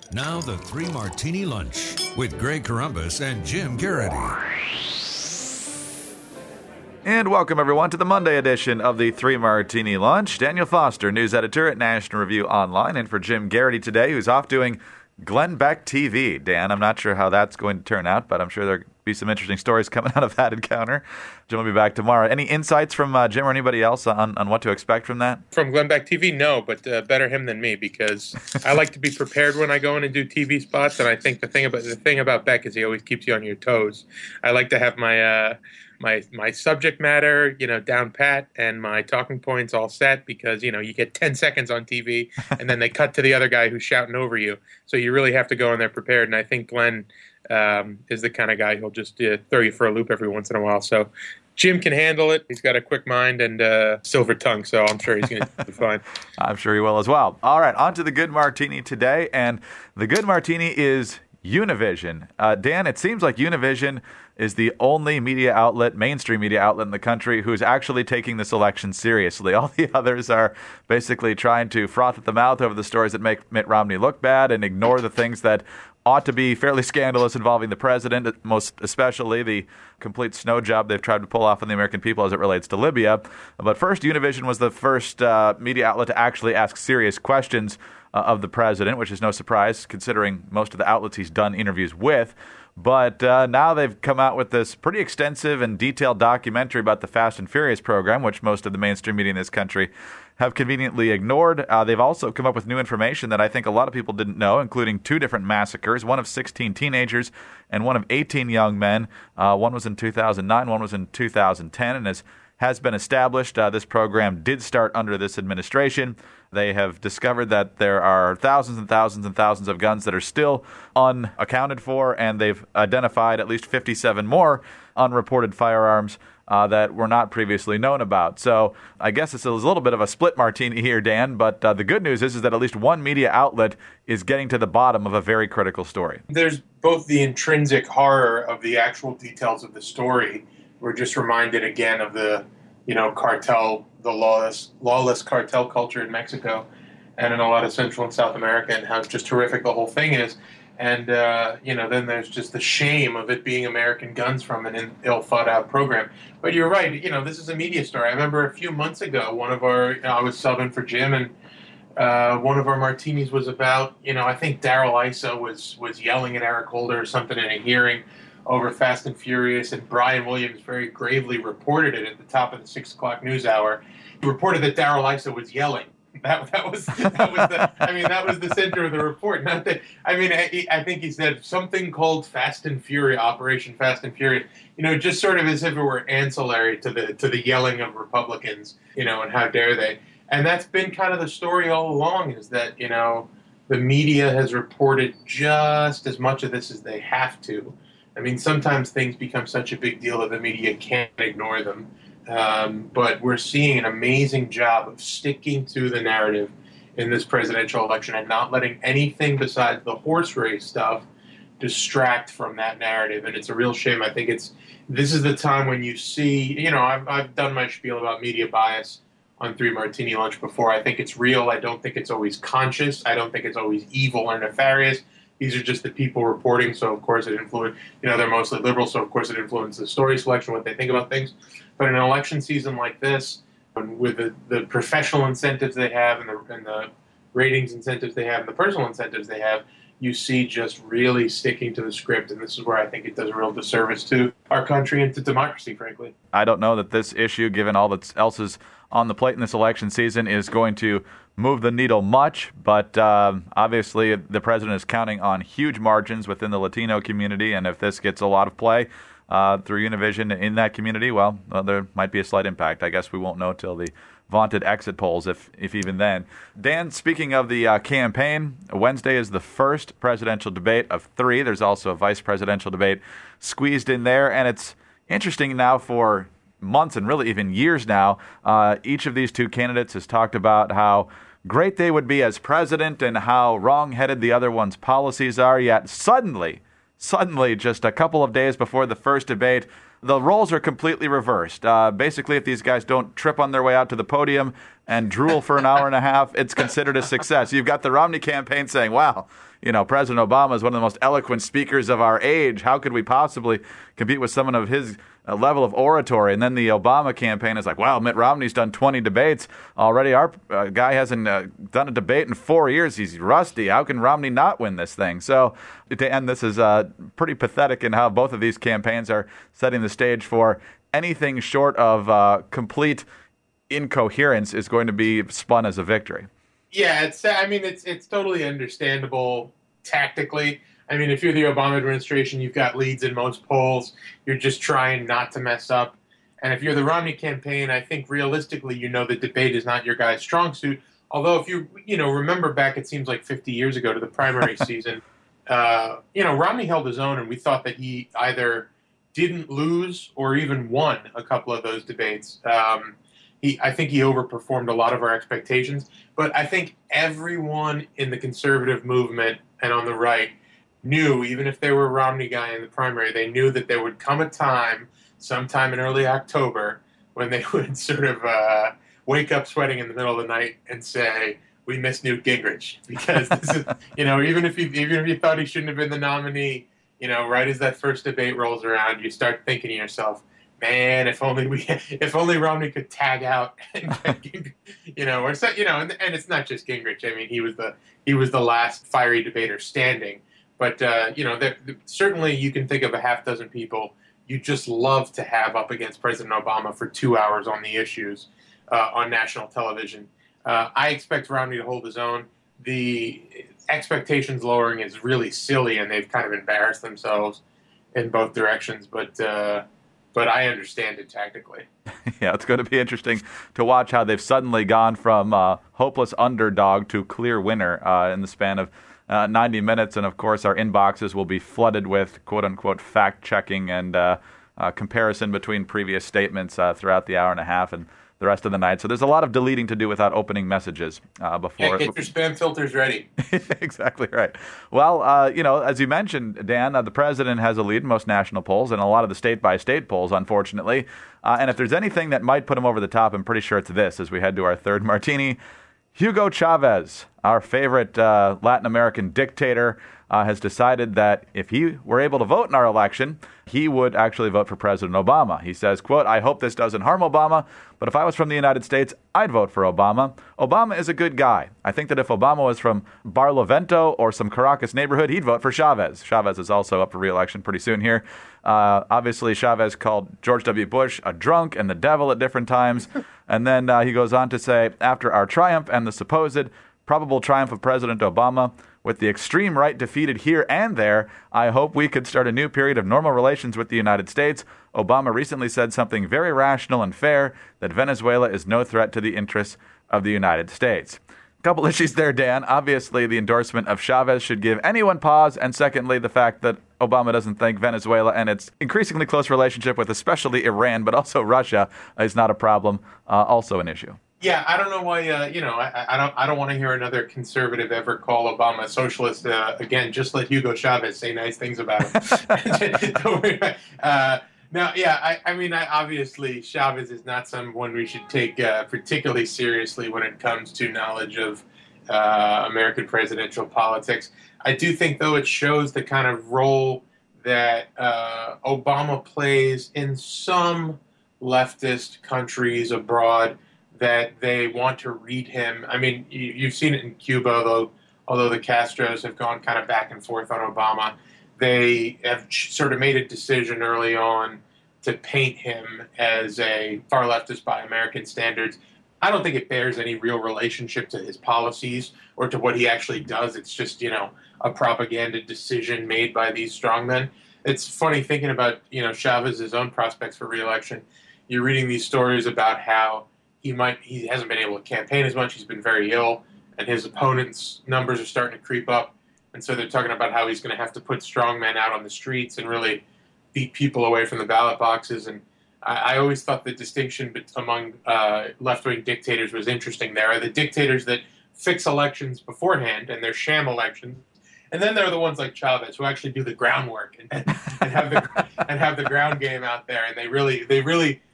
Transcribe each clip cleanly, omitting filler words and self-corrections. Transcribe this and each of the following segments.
Now the Three Martini Lunch with Greg Corombos and Jim Garrity. And welcome, everyone, to the Monday edition of the Three Martini Lunch. Daniel Foster, news editor at National Review Online, and for Jim Garrity today, who's off doing Glenn Beck TV. Dan, I'm not sure how that's going to turn out, but I'm sure there'll be some interesting stories coming out of that encounter. Jim will be back tomorrow. Any insights from Jim or anybody else on what to expect from that? From Glenn Beck TV, no, but better him than me, because I like to be prepared when I go in and do TV spots, and I think the thing about Beck is he always keeps you on your toes. I like to have my subject matter, down pat, and my talking points all set, because, you get 10 seconds on TV and then they cut to the other guy who's shouting over you. So you really have to go in there prepared. And I think Glenn is the kind of guy who'll just throw you for a loop every once in a while. So Jim can handle it. He's got a quick mind and silver tongue, so I'm sure he's going to be fine. I'm sure he will as well. All right, on to the Good Martini today. And the Good Martini is Univision. Dan, it seems like Univision is the only mainstream media outlet in the country who's actually taking this election seriously. All the others are basically trying to froth at the mouth over the stories that make Mitt Romney look bad and ignore the things that ought to be fairly scandalous involving the president, most especially the complete snow job they've tried to pull off on the American people as it relates to Libya. But first, Univision was the first media outlet to actually ask serious questions of the president, which is no surprise considering most of the outlets he's done interviews with. But now they've come out with this pretty extensive and detailed documentary about the Fast and Furious program, which most of the mainstream media in this country have conveniently ignored. They've also come up with new information that I think a lot of people didn't know, including two different massacres, one of 16 teenagers and one of 18 young men. One was in 2009, one was in 2010, and has been established, this program did start under this administration. They have discovered that there are thousands and thousands and thousands of guns that are still unaccounted for, and they've identified at least 57 more unreported firearms that were not previously known about. So I guess it's a little bit of a split martini here, Dan, but the good news is that at least one media outlet is getting to the bottom of a very critical story. There's both the intrinsic horror of the actual details of the story. We're just reminded again of the, cartel, the lawless cartel culture in Mexico and in a lot of Central and South America, and how just horrific the whole thing is. And, then there's just the shame of it being American guns from an ill-thought-out program. But you're right, this is a media story. I remember a few months ago, I was subbing for Jim, and one of our martinis was about, I think Darrell Issa was yelling at Eric Holder or something in a hearing over Fast and Furious, and Brian Williams very gravely reported it at the top of the 6 o'clock news hour. He reported that Darrell Issa was yelling. That was the center of the report. Not that, I think he said something called Fast and Furious, Operation Fast and Furious. Just sort of as if it were ancillary to the yelling of Republicans. And how dare they? And that's been kind of the story all along, is that the media has reported just as much of this as they have to. Sometimes things become such a big deal that the media can't ignore them. But we're seeing an amazing job of sticking to the narrative in this presidential election and not letting anything besides the horse race stuff distract from that narrative. And it's a real shame. I think this is the time when you see, I've done my spiel about media bias on Three Martini Lunch before. I think it's real. I don't think it's always conscious. I don't think it's always evil or nefarious. These are just the people reporting, so of course it influences, they're mostly liberal, so of course it influences the story selection, what they think about things. But in an election season like this, with the professional incentives they have and the ratings incentives they have and the personal incentives they have, you see just really sticking to the script, and this is where I think it does a real disservice to our country and to democracy, frankly. I don't know that this issue, given all that else is on the plate in this election season, is going to move the needle much, but obviously the president is counting on huge margins within the Latino community, and if this gets a lot of play through Univision in that community, well, there might be a slight impact. I guess we won't know till the vaunted exit polls, if even then. Dan, speaking of the campaign, Wednesday is the first presidential debate of 3. There's also a vice presidential debate squeezed in there, and it's interesting now for months and really even years now. Each of these two candidates has talked about how great they would be as president and how wrong-headed the other one's policies are, yet suddenly, just a couple of days before the first debate, the roles are completely reversed. Basically, if these guys don't trip on their way out to the podium and drool for an hour and a half, it's considered a success. You've got the Romney campaign saying, wow, President Obama is one of the most eloquent speakers of our age. How could we possibly compete with someone of his level of oratory? And then the Obama campaign is like, wow, Mitt Romney's done 20 debates already. Our guy hasn't done a debate in 4 years. He's rusty. How can Romney not win this thing? So to end, this is pretty pathetic in how both of these campaigns are setting the stage for anything short of complete incoherence is going to be spun as a victory. Yeah, it's totally understandable tactically. I mean, if you're the Obama administration, you've got leads in most polls. You're just trying not to mess up. And if you're the Romney campaign, I think realistically, the debate is not your guy's strong suit. Although if you remember back, it seems like 50 years ago to the primary season, Romney held his own, and we thought that he either didn't lose or even won a couple of those debates. I think he overperformed a lot of our expectations. But I think everyone in the conservative movement and on the right knew, even if they were a Romney guy in the primary, they knew that there would come a time, sometime in early October, when they would sort of wake up sweating in the middle of the night and say, we miss Newt Gingrich. Because this is, even if you thought he shouldn't have been the nominee, right as that first debate rolls around, you start thinking to yourself, man, if only Romney could tag out and get, and it's not just Gingrich. I mean, he was the last fiery debater standing. But certainly you can think of a half dozen people you just love to have up against President Obama for 2 hours on the issues on national television. I expect Romney to hold his own. The expectations lowering is really silly, and they've kind of embarrassed themselves in both directions. But I understand it tactically. Yeah, it's going to be interesting to watch how they've suddenly gone from hopeless underdog to clear winner in the span of 90 minutes. And, of course, our inboxes will be flooded with, quote-unquote, fact-checking and comparison between previous statements throughout the hour and a half and the rest of the night. So there's a lot of deleting to do without opening messages before. Get your spam filters ready. Exactly right. Well, as you mentioned, Dan, the president has a lead in most national polls and a lot of the state-by-state polls, unfortunately. And if there's anything that might put him over the top, I'm pretty sure it's this as we head to our third martini. Hugo Chavez, our favorite Latin American dictator, has decided that if he were able to vote in our election, he would actually vote for President Obama. He says, quote, I hope this doesn't harm Obama, but if I was from the United States, I'd vote for Obama. Obama is a good guy. I think that if Obama was from Barlovento or some Caracas neighborhood, he'd vote for Chavez. Chavez is also up for re-election pretty soon here. Obviously, Chavez called George W. Bush a drunk and the devil at different times. And then he goes on to say, after our triumph and the supposed probable triumph of President Obama, with the extreme right defeated here and there, I hope we could start a new period of normal relations with the United States. Obama recently said something very rational and fair, that Venezuela is no threat to the interests of the United States. Couple issues there, Dan. Obviously, the endorsement of Chavez should give anyone pause, and secondly, the fact that Obama doesn't think Venezuela and its increasingly close relationship with especially Iran, but also Russia, is not a problem, also an issue. Yeah, I don't know why. I don't want to hear another conservative ever call Obama a socialist. Again, just let Hugo Chavez say nice things about him. Don't worry about it. Now, yeah, obviously Chavez is not someone we should take particularly seriously when it comes to knowledge of American presidential politics. I do think, though, it shows the kind of role that Obama plays in some leftist countries abroad, that they want to read him. I mean, you've seen it in Cuba, although the Castros have gone kind of back and forth on Obama. They have sort of made a decision early on to paint him as a far leftist by American standards. I don't think it bears any real relationship to his policies or to what he actually does. It's just, a propaganda decision made by these strongmen. It's funny thinking about, Chavez's own prospects for re-election. You're reading these stories about how he hasn't been able to campaign as much. He's been very ill, and his opponents' numbers are starting to creep up. And so they're talking about how he's going to have to put strongmen out on the streets and really beat people away from the ballot boxes. And I always thought the distinction among left-wing dictators was interesting. There are the dictators that fix elections beforehand, and they're sham elections. And then there are the ones like Chavez who actually do the groundwork and have the ground game out there, and they really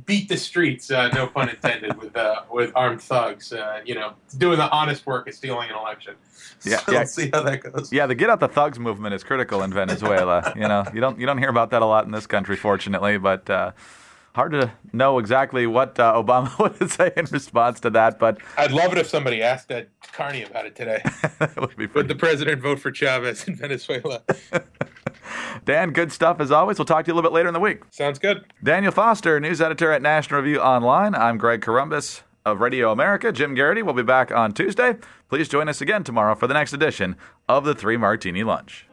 beat the streets, no pun intended, with armed thugs, doing the honest work of stealing an election. Yeah, So let's see how that goes. Yeah, the Get Out the Thugs movement is critical in Venezuela. You don't hear about that a lot in this country, fortunately, but hard to know exactly what Obama would say in response to that. But I'd love it if somebody asked Ed Carney about it today. Would the president vote for Chavez in Venezuela? Dan, good stuff as always. We'll talk to you a little bit later in the week. Sounds good. Daniel Foster, news editor at National Review Online. I'm Greg Corombos of Radio America. Jim Garrity will be back on Tuesday. Please join us again tomorrow for the next edition of the Three Martini Lunch.